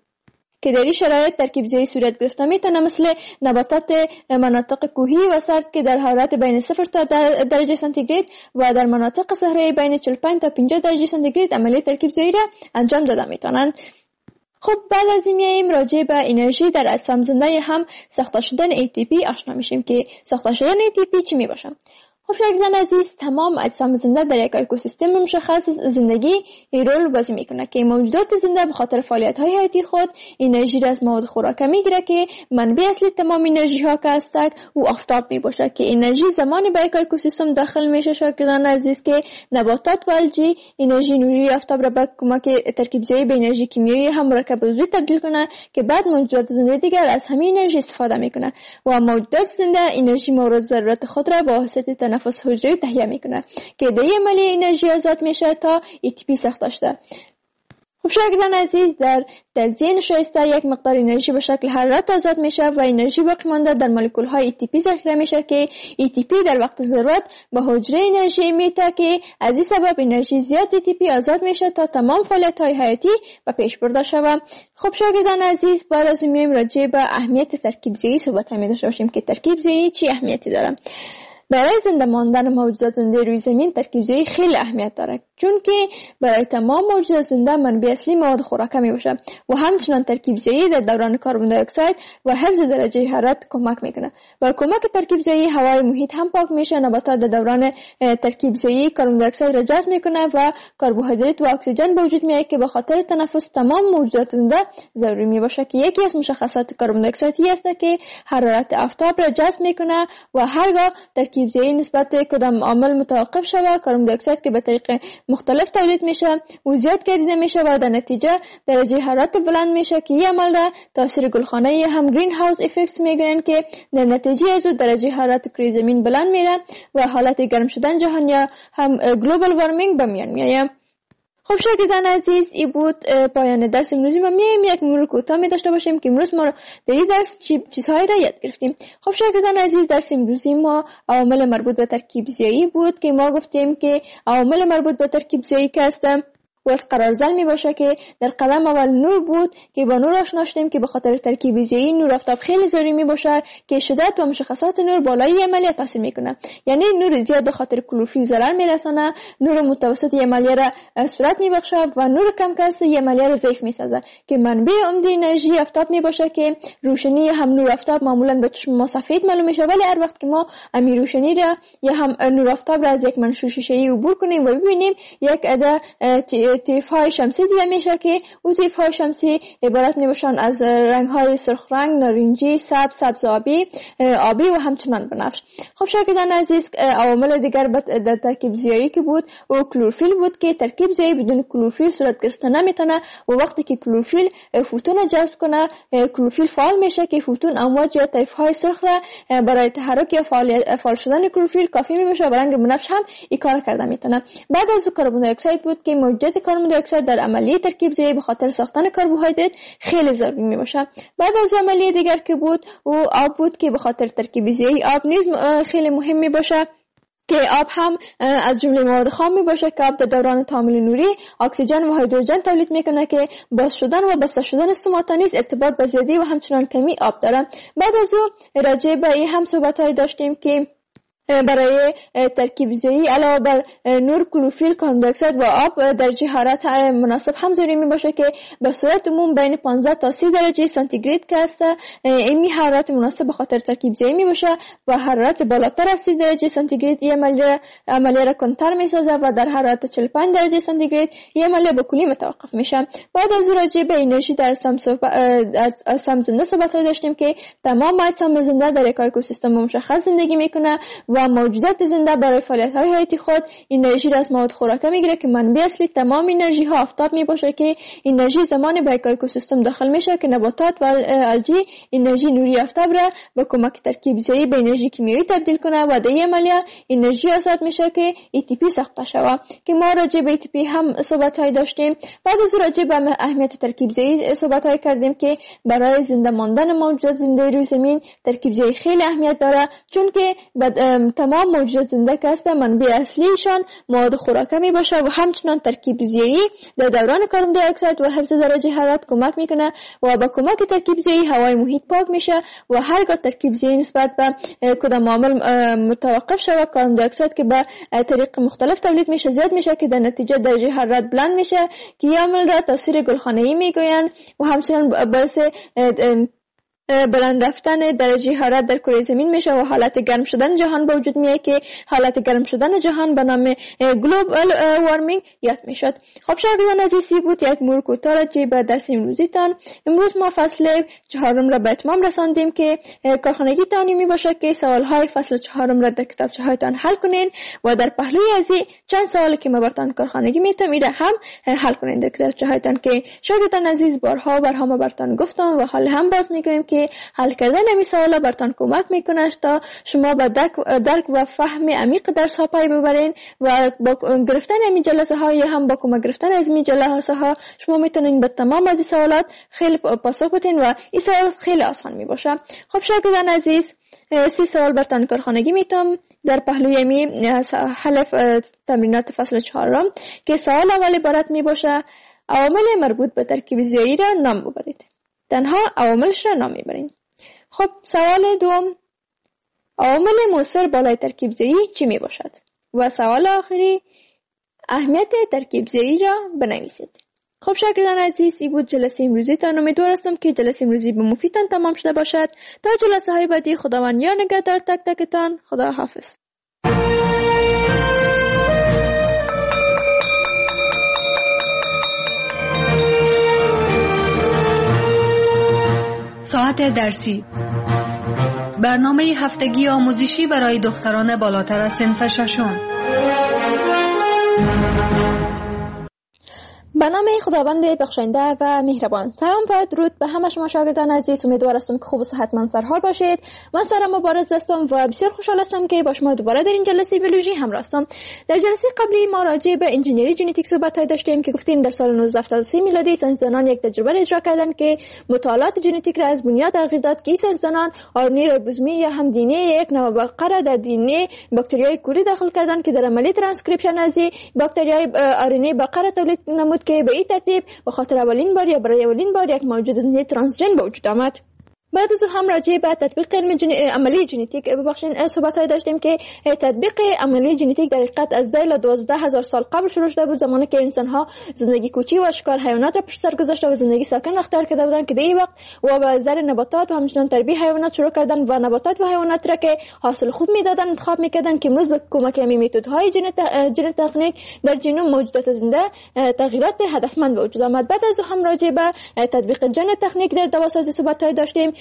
که در این شرایط ترکیب ضیایی صورت گرفته میتونه، مثل نباتات مناطق کوهی و سرد که در حرارت بین 0 تا درجه سانتیگراد و در مناطق صحرایی بین 45 تا 50 درجه سانتیگراد عملیه ترکیب ضیایی را انجام داده میتونن. خب بعد از این میاییم راجع به انرژی در اجسام زنده هم ساخته شدن ATP آشنا میشیم که ساخته شدن ATP چی میباشه. خب شاگردان عزیز تمام اجسام زنده در یک اکوسیستم مشخص زندگی رول بازی میکنه که موجودات زنده به خاطر فعالیت های حیاتی خود انرژی را از مواد خوراک میگیره که منبع اصلی تمام انرژی ها که هستند او آفتاب میباشه که انرژی زمانی به یک اکوسیستم داخل میشه شاگردان عزیز که نباتات و الجی انرژی نوری آفتاب را به کمک ترکیب ضیایی به انرژی کیمیایی هم مرکب عضوی تبدیل کنه که بعد موجودات زنده دیگر از همین انرژی استفاده میکنه و موجودات زنده انرژی مورد ضرورت خود را با واسطه تنفس حجری تهیه میکنه که در این عملیه انرژی آزاد میشه تا ATP ساخته شده. خب شاگردان عزیز در تجزیه نشایسته یک مقدار انرژی به شکل حرارت آزاد میشه و انرژی باقی مانده در مولکول های ATP ذخیره میشه که ATP در وقت ضرورت به حجره انرژی میده که از این سبب انرژی زیاد ATP آزاد میشه تا تمام فعالیت های حیاتی به پیش برده شود. خب شاگردان عزیز بعد از این میایم راجع به اهمیت ترکیب ضیایی صحبت می داشته باشیم که ترکیب ضیایی چی اهمیتی داره. برای زنده ماندن موجودات زنده روی زمین ترکیب ضیایی خیلی اهمیت داره، چون که برای تمام موجودات زنده منبع اصلی مواد خوراکه می باشه و همچنان ترکیب ضیایی در دوران کربن دی اکساید و حفظ درجه حرارت کمک میکنه. با کمک ترکیب ضیایی هوای محیط هم پاک میشه. نباتات در دوران ترکیب ضیایی کربن دی اکساید را جذب میکنه و کربوهیدرات و اکسیژن به وجود میاد که به خاطر تنفس تمام موجودات زنده ضروری می باشه که یکی از مشخصات کربن دی اکساید است که حرارت آفتاب را جذب میکنه و هرگاه ترکیب ضیایی نسبت کدام عامل متوقف شود، کربن دی اکساید که به طریق مختلف تولید میشه و زیاد گردیده میشه و در نتیجه درجه حرارت بلند میشه که این عمل را تاثیر گلخانه‌ای هم گرین هاوس افکت میگن که در نتیجه از درجه حرارت کره زمین بلند میره و حالت گرم شدن جهان یا هم گلوبال وارمینگ به میان میاد. خب شاگردان عزیز این بود پایان درس امروزی و میایم یک مرور کوتاه می داشته باشیم که امروز ما در این درس چیزهایی را یاد گرفتیم. خب شاگردان عزیز درس امروزی ما عوامل مربوط به ترکیب ضیایی بود که ما گفتیم که عوامل مربوط به ترکیب ضیایی که هستند از قرارزل می باشه که در قدم اول نور بود که با نور آشنا شدیم که به خاطر ترکیب ضیایی نور آفتاب خیلی ضروری می باشه که شدت و مشخصات نور بالای عملیه تاثیر میکنه. یعنی نور زیاد به خاطر کلروفیل ضرر میرسانه، نور متوسط عملیه را صورت میبخشه و نور کم کس عملیه را ضعیف میسازه که منبع عمده انرژی آفتاب می باشه که روشنی هم نور آفتاب معمولا به چشم ما سفید معلوم میشه، ولی هر وقت که ما امی روشنی را یا هم نور آفتاب را از یک منشور شیشه‌ای عبور کنیم و ببینیم یک عده طیف‌های شمسی دیده میشه که اون طیف‌های شمسی عبارت میباشن از رنگ‌های سرخ رنگ، نارنجی، سبز آبی و همچنان بنفش. خب شاگردان عزیز، عوامل دیگر در ترکیب ضیایی که بود او کلروفیل بود که ترکیب ضیایی بدون کلروفیل صورت گرفته نمیتونه و وقتی که کلروفیل فوتون جذب کنه کلروفیل فعال میشه که فوتون امواج یا طیف‌های سرخ را برای تحرک یا فعال شدن کلروفیل کافی میشه و رنگ بنفش هم این کار کرده میتونه. بعد از کربن دی اکساید بود که موجودیت کربن دی اکساید در عملیه ترکیب ضیایی به خاطر ساختن کربوهیدرات خیلی ضروری میشه. بعد از عملیه دیگر که بود او آب بود که به خاطر ترکیب ضیایی آب نیز خیلی مهم میباشه که آب هم از جمله مواد خام می باشه که آب در دوران تعامل نوری اکسیژن و هیدروژن تولید میکنه که باز شدن و بسته شدن ستوماتا نیز ارتباط با زیادی و همچنان کمی آب داره. بعد از او راجع به این هم صحبت‌های داشتیم که برای ترکیب ضیایی علاوه بر نور، کلروفیل، کربن دی اکساید و آب درجه حرارت مناسب هم ضروری می باشه که به صورت عموم بین 15 تا 30 درجه سانتیگراد که است. این حرارت مناسب به خاطر ترکیب ضیایی می باشه و حرارت بالاتر از 30 درجه سانتیگراد این عملیه را کنتر می سازه و در حرارت 45 درجه سانتیگراد این عملیه به کلی متوقف میشه. بعد از راجع به انرژی در اجسام زنده صحبت داشتیم که تمام اجسام زنده در یک اکوسیستم مشخص زندگی میکنه و موجودات زنده برای فعالیت‌های حیاتی خود انرژی را از مواد خوراکه میگیره که منبع اصلی تمام انرژی ها آفتاب میباشه که انرژی زمانی به یک اکوسیستم داخل میشه که نباتات و الگی انرژی نوری آفتاب را به کمک ترکیب ضیایی به انرژی کیمیایی تبدیل کنه و در این عملیه انرژی آزاد میشه که ATP ساخته شود که ما راجع به ATP هم صحبت‌های داشتیم. بعد از راجع به اهمیت ترکیب ضیایی صحبت‌های کردیم که برای زنده ماندن موجودات زنده روی زمین ترکیب ضیایی خیلی اهمیت داره، چون که تمام موجودات زنده که هستن منبع اصلیشان مواد خوراکه می باشه و همچنان ترکیب ضیایی در دوران کربن دی اکساید و حفظ درجه حرارت کمک میکنه و با کمک ترکیب ضیایی هوای محیط پاک میشه و هرگاه ترکیب ضیایی نسبت به کدام عامل متوقف شود کربن دی اکساید که به طریق مختلف تولید میشه زیاد میشه که در نتیجه درجه حرارت بلند میشه که این عامل را تاثیر گلخانه‌ای میگویند و همچنان باعث بلند رفتن درجه حرارت در کره زمین میشه و حالت گرم شدن جهان به وجود میاد که حالت گرم شدن جهان به نام گلوبال وارمینگ یاد میشد. خب شاگردان عزیزی بود یک مرور کوتاه راجع به درس امروزیتان. امروز ما فصل 4 را به اتمام رساندیم که کارخانگی تانی می باشه که سوالهای فصل 4 را در کتابچه هایتان حل کنین و در پهلوی از چند سوالی که ما براتون کارخانگی میتونم ایره هم حل کنین در کتابچه هایتان که شاگردان عزیز بارها ما براتون گفتم و حال هم باز میگویم که حل کردن این سوالا براتون کمک میکنه تا شما به درک و فهم عمیق درس ها پی ببرین و با گرفتن این جلسه ها یا هم با کمک گرفتن از این جلسه ها شما میتونین به تمام از این سوالات خیلی پاسخ بدین و این سوالات خیلی آسان میباشه. خب شاگردان عزیز 30 سوال براتون کارخانگی میتونم در پهلوی می حل تمرینات فصل 4 که سوال اول عبارت میباشه عوامل مربوط به ترکیب ضیایی را نام ببرید. تنها عواملش را نام میبرین. خب سوال دوم عوامل مؤثر بالای ترکیب ضیایی چی می باشد؟ و سوال آخری اهمیت ترکیب ضیایی را بنویسید. خب شاگردان عزیز این بود جلسه امروزیتان. امیدوار هستم که جلسه امروزی به مفیدتان تمام شده باشد. تا جلسه های بعدی خداوند یار نگهدار تک تکتان. خدا حافظ. ساعت درسی برنامه هفتگی آموزشی برای دختران بالاتر از صنف 6. به نام خداوند بخشنده و مهربان. سلام و درود به همه شما شاگردان عزیز. امیدوار هستم که خوب و صحتمند سرحال باشید. من سارا مبارز هستم و بسیار خوشحال هستم که با شما دوباره در این جلسه بیولوژی همراه هستم. در جلسه قبلی ما راجع به انجینری ژنتیک صحبت داشتیم که گفتیم در سال 1973 میلادی ساینسدانان یک تجربه اجرا کردند که مطالعات ژنتیک را از بنیاد تغییر داد که ساینسدانان آرنی ریبوزومی یا هم دی ان ای یک نوع بقره در دی ان ای باکتریای کوری داخل کردند که در عملیه ترانسکریپشن از باکتریای آرنی بقره تولید نمود که به این ترتیب به خاطر اولین بار یا برای اولین بار یک موجود ترانسژن به وجود آمد. بعد از هم راجع به تطبیق عملی ژنتیک صحبت داشتیم که تطبیق عملی ژنتیک در حقیقت از 12,000 سال قبل شروع شده بود، زمانی که انسان ها زندگی کوچی و شکار حیوانات را پشت سر گذاشته و زندگی ساکن اختیار کرده بودند که در این وقت و به ذر نباتات و همچنین تربیت حیوانات شروع کردن و نباتات و حیوانات را که حاصل خوب میدادن انتخاب میکردن که امروز به کمک همین متدهای ژن تکنیک در ژنوم موجودات زنده تغییرات هدفمند به وجود آمد. بعد از هم راجع به تطبیق ژن تکنیک در دواسازی صحبت داشتیم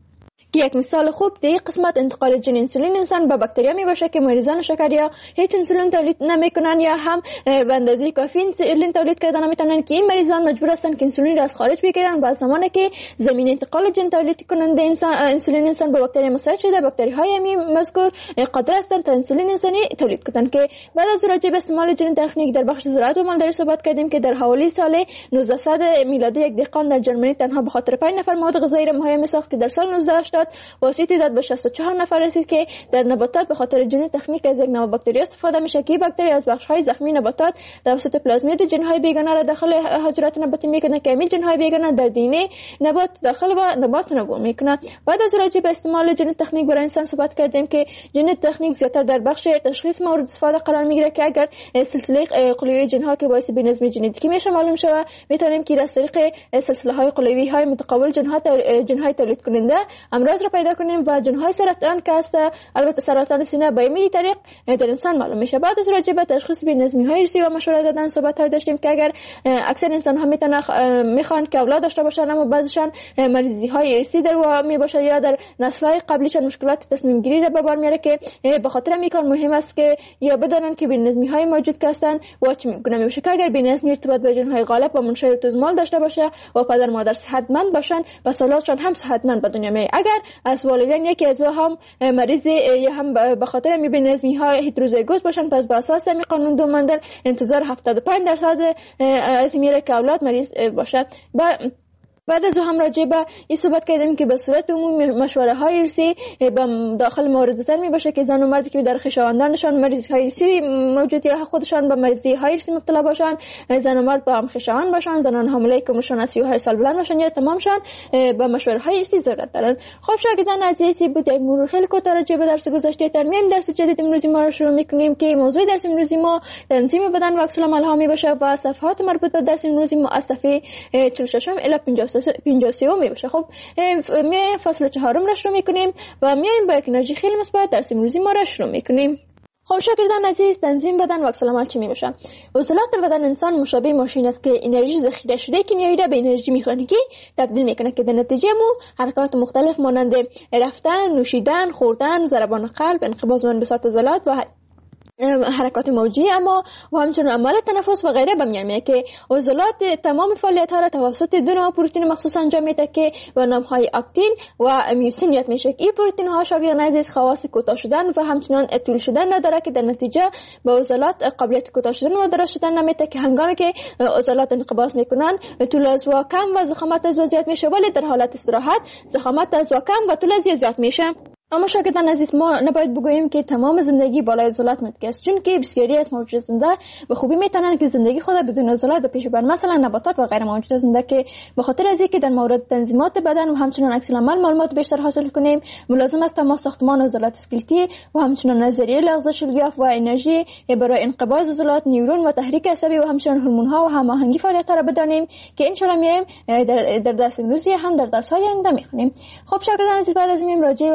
که یک مثال خوب در این قسمت انتقال ژن انسولین انسان به باکتریا می باشه که مریضان شکر هیچ انسولین تولید نمیکنن یا هم به اندازه کافی انسولین تولید کردن نمیتونن، که این مریضان مجبور هستن که انسولین را از خارج بگیرن و زمانی که زمین انتقال ژن تولید کننده انسولین انسان به باکتری مساعد شده، باکتری های مذکور قادر هستند تا انسولین انسانی تولید کنند. که بعد از راجع به استعمال ژن تکنیک در بخش زراعت و مالداری صحبت کردیم که در حوالی سال 1900 میلادی یک دهقان در ژرمنی تنها به خاطر 5 نفر مواد غذایی را مهیا می‌ساخت که در سال 1980 واسه تعداد به 64 نفر رسید که در نباتات به خاطر ژن تکنیک از یک نوع باکتری استفاده میشه که باکتری از بخش‌های زخمی نباتات توسط پلازمید ژن‌های بیگانه را داخل حجرات نباتی میکنه که همین ژن‌های بیگانه در دی ان ای نبات داخل و نبات نمو میکنه. بعد از راجع به استعمال ژن تکنیک برای انسان صحبت کردیم که ژن تکنیک زیاتر در بخش تشخیص مورد استفاده قرار میگیره که اگر سلسله قلوی ژن‌ها که باعث بی‌نظمی ژنتیکی میشه معلوم شود، میتونیم که از طریق سلسله‌های قلوی های متقابل ژن‌های تولید کننده امراض را پیدا کنیم و ژن‌های سرطان که است، البته سرطان سینه به این طریق در انسان معلوم میشه. بعد از راجع به تشخیص بی‌نظمی‌های ارثی و مشوره دادن صحبت داشتیم که اگر اکثر انسان‌ها میخوان که اولاد داشته باشن اما بعضیشان مریضی‌های ارثی در می باشه یا در نسل‌های قبلیشان مشکلات تصمیم گیری را به بار میاره، که به خاطر این کار مهم است که یا بدانند که بی‌نظمی‌های موجود که هستند و چه می‌کنه میشه که اگر بی‌نظمی ارتباط با ژن‌های غالب و منشأ توزمال داشته باشه و پدر مادر صحتمند باشن و اولادشان هم صحتمند به دنیا میاد. اگر از والدین یکی از هم مریض یا هم به خاطر بی‌نظمی‌ها هتروزیگوس باشن، پس به اساس این قانون دو مندل انتظار 75% از میره که اولاد مریض باشه. بعد از هم راجع به این صحبت کردیم که به صورت عمومی مشوره های ارثی داخل مورد زن می باشه که زن و مردی که در خویشاوندانشان مریضی های ارثی موجود یا خودشان به مریضی های ارثی مبتلا باشن، زن و مرد با هم خویشاوند باشن، زنان حامله که عمرشان از 38 سال بلند باشن یا تمامشان به مشوره های ارثی ضرورت دارن. خب شاگردان عزیزی بود یک مرور خیلی کوتاه راجع به درس گذشته ترمیم درس جدید امروزی ما رو شروع می‌کنیم که موضوع درس امروزی ما تنظیم بدن و عکس العمل ها می باشه و صفحات مربوط به درس امروزی ما از صفحه 46 الی 53 می باشه. خب میایم فصل 4 را شروع میکنیم و میایم با یک انرژی خیلی مثبت درس امروزی ما را شروع میکنیم. خب شاگردان عزیز، تنظیم بدن و عکس العمل چی می باشه؟ عضلات بدن انسان مشابه ماشین است که انرژی ذخیره شده کنیایی را به انرژی مکانیکی تبدیل میکنه که در نتیجه حرکات مختلف مانند رفتن، نوشیدن، خوردن، ضربان قلب، انقباض و انبساط عضلات و حرکات موجی اما و همچنین عمل تنفس و غیره به میان میاد که عضلات تمام فعالیت ها را توسط دو نوع پروتئین مخصوص انجام میده که به نام های اکتین و میوسین یاد میشه. این پروتئین ها شاگردان عزیز خواص کوتاه شدن و همچنین طول شدن نداره که در نتیجه به عضلات قابلیت کوتاه شدن و دراز شدن نمیده که هنگامی که عضلات انقباض میکنن طول از و کم و ضخامت از زیاد میشه، ولی در حالت استراحت ضخامت از و کم و طول از زیاد میشه. اما شاگردان عزیز ما نباید بگوییم که تمام زندگی بالای عضلات متکی است، چون که بسیاری از موجودات زنده به خوبی میتونن که زندگی خود بدون عضلات به پیش ببرن، مثلا نباتات و غیر موجودات زنده که به خاطر از اینکه در مورد تنظیمات بدن و همچنین عکس العمل معلومات بیشتر حاصل کنیم ملازم است ما ساختمان عضلات اسکلتی و همچنین نظریه لغزش الیاف و انرژی برای انقباض عضلات، نیورون و تحریک عصبی و همچنین هورمون ها و هماهنگی فعالیت ها را بدانیم که ان شاء الله میایم در درس امروزی هم در درس های آینده میخونیم. خب شاگردان عزیز بعد از این راجع به عضلات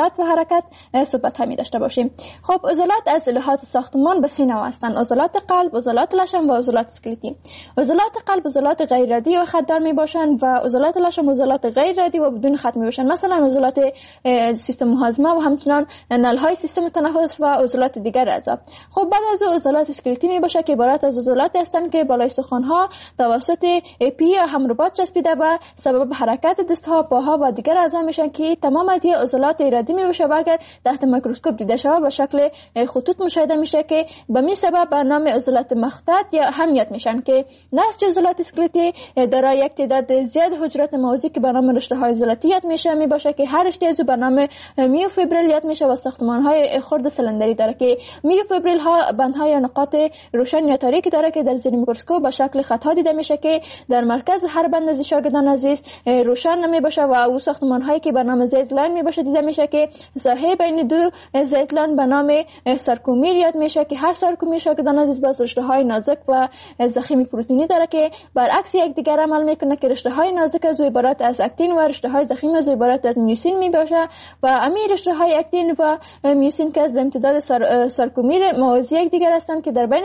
عضلات و حرکت صحبت همی داشته باشیم. خب عضلات از لحاظ ساختمان به 3 نوع هستند: عضلات قلب، عضلات لشم و عضلات اسکلتی. عضلات قلب عضلات غیر رادی و خطدار می باشند و عضلات لشم عضلات غیر رادی و بدون خط می باشند، مثلا عضلات سیستم هاضمه و همچنان نلهای سیستم تنفس و عضلات دیگر اعضا. خب بعد از عضلات اسکلتی می باشه که عبارت از عضلات هستند که بالای استخوان‌ها توسط پی یا هم رباط چسبیده و سبب حرکت دستها، پاها و دیگر اعضا میشن که تمام از عضلات ارادی می باشه و اگر تحت میکروسکوپ دیده شود به شکل خطوط مشاهده میشه که به می سبب به نام عضلات مخطط یا هم یاد میشن که نسج عضلات اسکلتی دارای یک تعداد زیاد حجرات موازی که به نام رشته های عضلاتی یاد میشه می باشه که هر رشته عضو به نام میوفیبریل یاد میشه و ساختمان های خرد سلندری داره که میوفیبریل ها بندهای یا نقاط روشن یا تاریک داره که در زیر میکروسکوپ به شکل خطا دیده میشه که در مرکز هر بند از شاگردان عزیز روشن نمی باشه و او ساختمان هایی که به نام زید لاین می باشه دیده میشه که ساحه بین دو زید لاین به نام سارکومیر یاد میشه که هر سارکومیر شاگردان عزیز باز رشته های نازک و ضخیم پروتئینی داره که برعکس یکدیگر عمل میکنه که رشته های نازک از عبارت از اکتین و رشته های ضخیم از عبارت از میوسین می باشه و امیر رشته های اکتین و میوسین که از به امتداد سارکومیر موازی یکدیگر هستند که در بین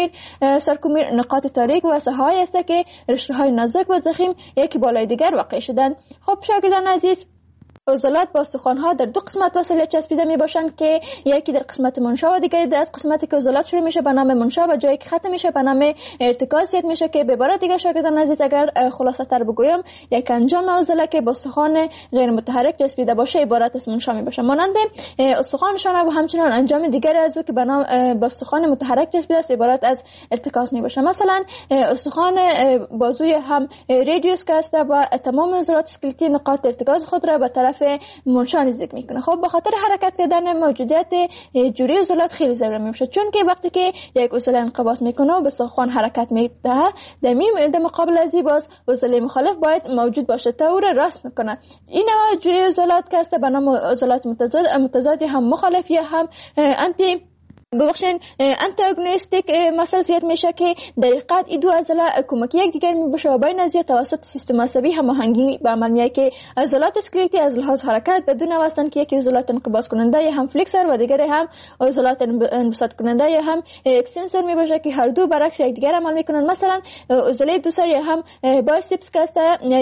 سارکومیر نقاط تاریک و ساحه‌ای است که رشته های نازک و ضخیم یک بالای دیگر واقع شدن. خب شاگردان عزیز، عضلات با استخوان‌ها در دو قسمت وصله چسبیده میباشند که یکی در قسمت منشا و دیگری در قسمتی که عضلات شروع میشه به نام منشا و جایی که ختم میشه به نام ارتکاز یاد میشه که به عبارت دیگر شاگردان عزیز اگر خلاصه تر بگویم یک انجام عضله که با استخوان غیر متحرک چسبیده باشه عبارت از منشا میباشه، مانند استخوان شانه و همچنان انجام دیگر عضو که به نام با استخوان متحرک چسبیده است عبارت از ارتکاز میباشه. مثلا استخوان بازوی هم رادیوس که است و تمام عضلات اسکلتی نقاط ارتکاز خود را به طرف منشا نزدیک میکنه. خب به خاطر حرکت کردن موجودیت جوری عضلات خیلی ضروری میشه، چون که وقتی که یک عضله انقباض میکنه و به استخوان حرکت میده در مقابل از این باز عضله مخالف باید موجود باشه تا او را راست میکنه. این نوع جوری عضلات که است به نام عضلات متضاد هم مخالف یا هم انتاگونیستیک مسئله یاد میشه که در حقیقت این دو عضله کمکی یکدیگر میباشه و بین از توسط سیستم عصبی هماهنگی به عمل میاد که عضلات اسکلتی از لحاظ حرکت بدون هستند که یکی عضلات انقباض کننده یا هم فلکسور و دیگری هم عضلات انبساط کننده یا هم اکستنسور میباشه که هر دو برعکس یکدیگر عمل میکنن. مثلا عضله دوسر یا هم بایسپس که است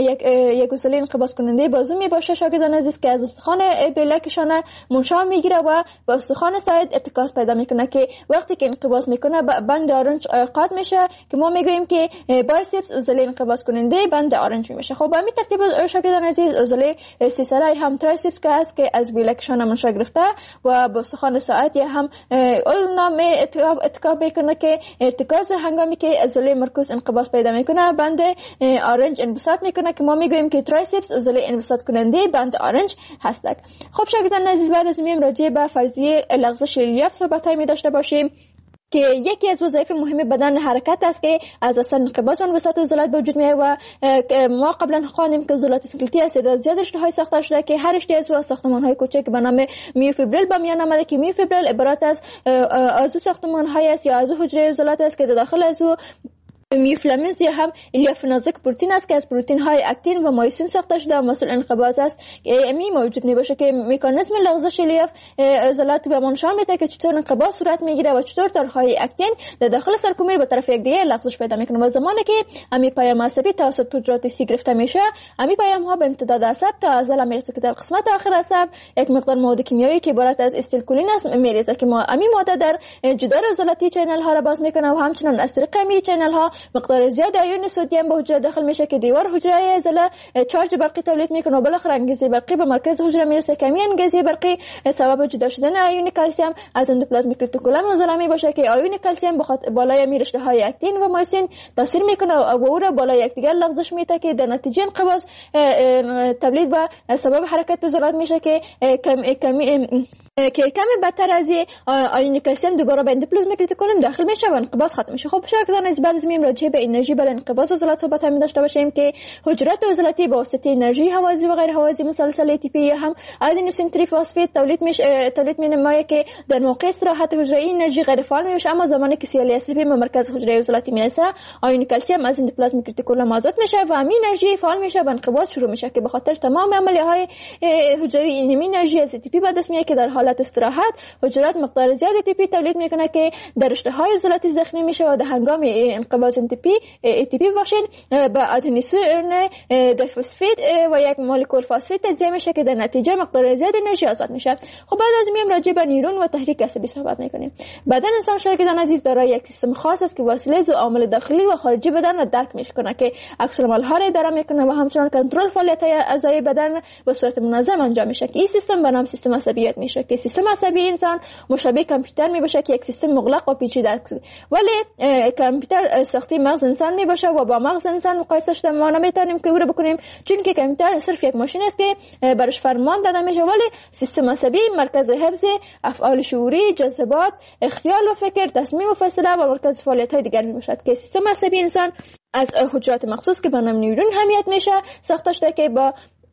یک عضله انقباض کننده بازو میباشه شاگردان عزیز که از استخوان بلک شانه منشا میگیره و با استخوان ساعد ارتکاز پیدا میکنه که وقتی که انقباض میکنه بند آرنج قاطع میشه که ما میگوییم که بایسپس عضله انقباض کننده بند آرنج میشه. خب همین ترتیب شاگردان عزیز عضله سیسرای هم ترایسپس که است که از بلک شانه منشا گرفته و با استخوان ساعد یا هم اولنام اتکاب میکنه که ارتکاز هنگامی که عضله مرکوز انقباض پیدا میکنه بند آرنج انبساط میکنه که ما میگوییم که ترایسپس عضله انبساط کننده بند آرنج هست. خب شاگردان عزیز، بعد از میم راجع به فرضیه لغزش ریلیف صحبت‌های می داشته باشیم که یکی از وظایف مهم بدن حرکت است که از اصل انقباض و انبساط عضلات به وجود میاد و ما قبلا خواندیم که عضلات اسکلتی از تعداد زیاد رشته‌های ساخته شده که هر رشته از ساختمان‌های کوچک به نام میوفیبریل به میان آمده که میوفیبریل عبارت از عضو ساختمان‌های است یا عضو حجره عضلات است که در داخل از میوفیلامنت یا هم الیاف نازک پروتئین است که از پروتئین های اکتین و مایسین ساخته شده و مسئول انقباض است که می موجود میباشه که مکانیزم لغزش الیاف عضلات به ما نشان میده که چطور انقباض صورت میگیره و چطور تارهای اکتین در داخل سرکومیر به طرف یکدیگر لغزش پیدا میکنه و زمانی که امی پیام عصبی توسط حجرات سی گرفته میشه امی پیام ها به امتداد عصب تا عضله میرسه که در قسمت آخر عصب یک مقدار مواد کیمیایی که عبارت از استیلکولین است میریزه که ما امی ماده در جدار عضلاتی چینل ها را باز میکنه و همچنین از طریق امی چینل ها مقدار زیاد آیون سدیم به حجره داخل میشه که دیوار حجره عضله چارج برقی تولید میکنه و بالاخره انگیزه برقی به مرکز حجره میرسه که همین انگیزه برقی سبب جدا شدن آیون کلسیم از اندوپلازمیک رتیکولوم عضله میباشه که آیون کلسیم بخاطر بالای رشته های اکتین و مایسین تاثیر میکنه و او را بالای یکدیگر لغزش میده که در نتیجه انقباض تولید و سبب حرکت عضلات میشه که که کمی بدتر از آیون کلسیم دوباره به اندوپلازمیک رتیکولوم داخل میشه و انقباض ختم میشه. خب شاگردان از بعد از میم راجع به انرژی برای انقباض عضلات صحبت هم داشته باشیم که حجرات عضلاتی با واسطه انرژی هوازی و غیر هوازی مسلسل ATP هم آدنوسین تریفاسفید تولید می‌نماید که در موقع استراحت حجره انرژی غیر فعال میشه، اما زمانی که CLSP به مرکز حجره عضلاتی میرسه آیون کلسیم از اندوپلازمیک رتیکولوم آزاد میشه و همین انرژی فعال میشه و انقباض شروع میشه که به خاطر تمام عملیه‌های حجروی این انرژی از ATP به دست میاد که در حالت استراحت حجرات مقدار زیاد ATP تولید میکنه که در رشته‌های عضلاتی زخمی میشه و در هنگام انقباض ATP باشین به آدنوسین دیفسفید و یک مولکول فسفید تجزیه میشه که در نتیجه مقدار زیاد انرژی آزاد میشه. خب بعد از میم راجع به نیورون و تحریک عصبی صحبت میکنیم. بدن انسان شاگردان عزیز دارای یک سیستم خاص است که وسیله ذو عوامل داخلی و خارجی بدن را درک میکنه که عکس العمل‌ها را اداره میکنه و همچنین کنترل فعالیت‌های اعضای بدن به صورت منظم انجام میشه که این سیستم به نام سیستم عصبیت میشه که سیستم عصبی انسان مشابه کامپیوتر میباشه که یک سیستم مغلق و پیچیده است، ولی کامپیوتر ساخته مغز انسان میباشه و با مغز انسان مقایسهش ما نمیتونیم که او رو بکنیم، چون که کامپیوتر صرف یک ماشین است که برش فرمان داده میشه، ولی سیستم عصبی مرکز حفظ افعال شعوری، جذبات، خیال و فکر، تصمیم و فیصله و مرکز فعالیت‌های دیگر میباشد که سیستم عصبی انسان از حجرات مخصوص که به نام نیورون حمیت میشه ساخته شده که با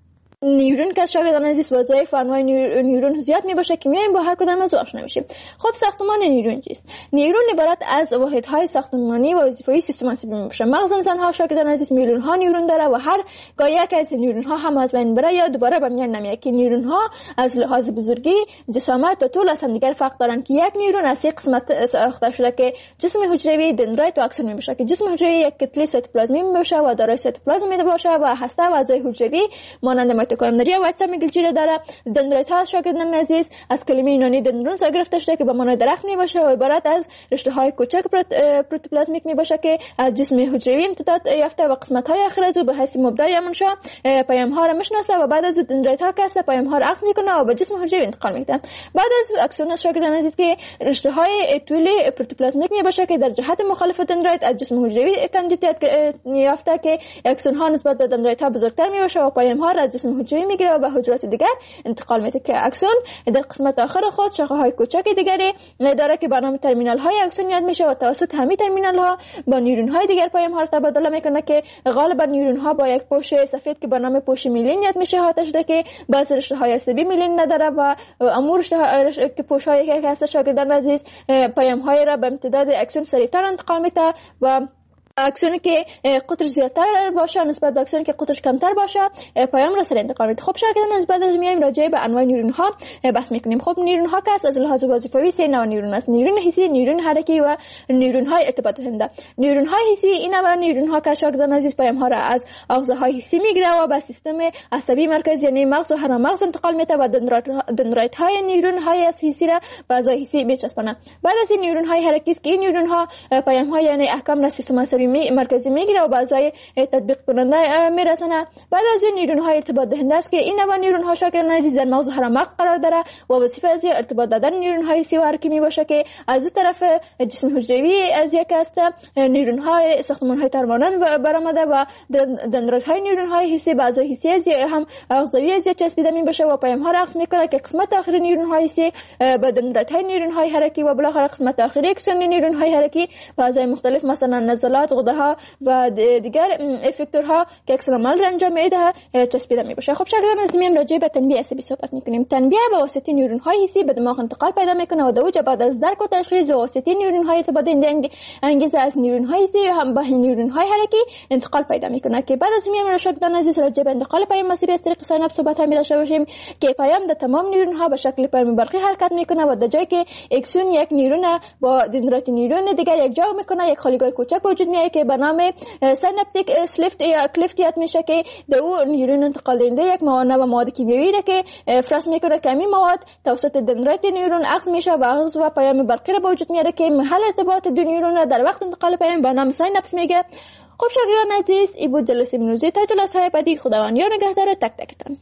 نیورون که شاگردان عزیز وظایف و انواع نیورون زیاد میباشه که میایم با هر کدام از آشنا میشیم. خب ساختمان نیورون چیست؟ نیورون عبارت از واحدهای ساختمانی و وظیفه‌ای سیستم عصبی میباشه. مغز انسان ها شاگردان عزیز میلیون ها نیورون داره و هر گاه یک از نیورون ها هم از بین بره یا دوباره به میان نمیاد که نیورون ها از لحاظ بزرگی، جسامت و طول از هم دیگر فرق دارن که یک نیورون از سه قسمت ساخته شده که جسم حجروی، دندرایت و اکسون میباشه که جسم حجروی یک کتله سایتوپلازمی میباشه و دارای سایتوپلازم میباشه و هسته و اعضای حجروی مانند میتوکندریا و اجسام گلچی داره. دندرایت ها شاگردان عزیز از کلمه یونانی دندرون گرفته شده که به معنای درخت میباشه و عبارت از رشته های کوچک پروتوپلازمیک میباشه که از جسم حجروی امتداد یافته و قسمت های آخر از او به حیث مبدا یا منشا پیام ها را میشناسه و بعد از دندرایت ها که پیام ها را اخذ میکنه و به جسم حجروی انتقال میده. بعد از اکسون شاگردان عزیز که رشته های طولی پروتوپلازمیک میباشه که در جهت مخالف دندرایت از جسم حجروی کاندیدیت یافته که اکسون ها نسبت به دندرایت ها بزرگتر میباشه و پیام ها را از جسم حجروی میگیره و به حجرات دیگر انتقال میده که اکسون در قسمت آخر خود شاخه های کوچک دیگری داره که به نام ترمینال های اکسون یاد میشه و توسط همین ترمینال ها با نیورون های دیگر پیام ها را تبادله میکنه که غالبا نیورون ها با یک پوش سفید که به نام پوش میلین یاد میشه حاطه شده که بعضی رشته های عصبی میلین نداره و امور که پوش های که هست شاگردان عزیز پیام های را به امتداد اکسون سریعتر انتقال میده و اکسونی که قطر زیادتر باشه نسبت به اکسونی که قطرش کمتر باشه پیام را سریع انتقال میده. خب شاگردان از بعد از میایم راجع به انواع نیورون ها بحث میکنیم. خب نیورون ها که از لحاظ وظیفوی سه نوع نیورون است: نیورون حسی، نیورون حرکی و نیورون های ارتباط دهنده. نیورون های حسی این نوع نیورون ها که شاگردان عزیز پیام ها را از آغاز های حسی میگیره و به سیستم عصبی مرکزی یعنی مغز و هرم مغز انتقال میده و دندرایت های نیورون های حسی را به اعضای حسی میچسبونه. بعد از این نیورون های حرکی است که این نیورون ها پیام ها یعنی احکام را سیستم عصبی مرکزی میگیره و بعضای تطبیق کننده میرسونه. بعد از این نیورون های ارتباط دهنده است که این نوع نیورون ها شاگردان عزیز در مغز و هرم مغز قرار داره و وظیفه از ارتباط دادن نیورون های حسی و حرکی میباشه که از دو طرف جسم حجروی از یک است نیورون های ساختمان های ترمانند برآمده و دندرایت های نیورون های حسی به اعضای حسی از هم اعضایی از چسبیده میباشه و پیام ها را اخذ میکنه که قسمت آخری نیورون های حسی به دندرایت های نیورون های حرکی و بالاخره قسمت آخری اکسون نیورون های حرکی به اعضای مختلف مثلا نزلات، غده ها و دیگر افکتورها که عکس العمل را انجام میده چسبیده میباشه. خب شاگردان از میام راجع به تنبیه عصبی صحبت میکنیم. تنبیه به واسطه نیورون های حسی به دماغ انتقال پیدا میکنه و دوجه بعد از درک و تشخیص به واسطه نیورون های ارتباط دهنده انگیزه از نیورون های حسی و هم به نیورون های حرکی انتقال پیدا میکنه که بعد از میام شاگردان عزیز راجع به انتقال پیام عصبی از طریق سایناپ صحبت هم داشته باشیم که پیام در تمام نیورون ها به شکل پیام برقی حرکت میکنه و در جایی که اکسون یک نیورون با دندرایت نیورون دیگر یک جا میکنه یک خالیگاه کوچک وجود میاد که به نام سیناپتیک اسلیفت یا کلیفت یاد میشه که در او نیورون انتقال دهنده یک مواد کیمیایی را که افراز میکنه که همین مواد توسط دندرایت نیورون اخذ میشه و اخذ و پیام برقی را به وجود میاره که محل ارتباط دو نیورون را در وقت انتقال پیام به نام سیناپس میگه. خب شاگردان عزیز این بود جلسه امروزی. تا جلسه های بعدی خداوند یار نگهدار تک تکتان.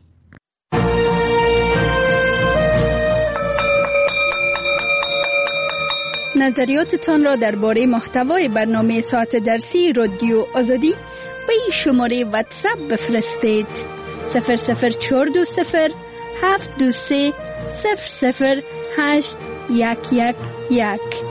نظریاتتان را درباره محتوای برنامه ساعت درسی رادیو آزادی به این شماره واتساپ بفرستید: 00420 723 00811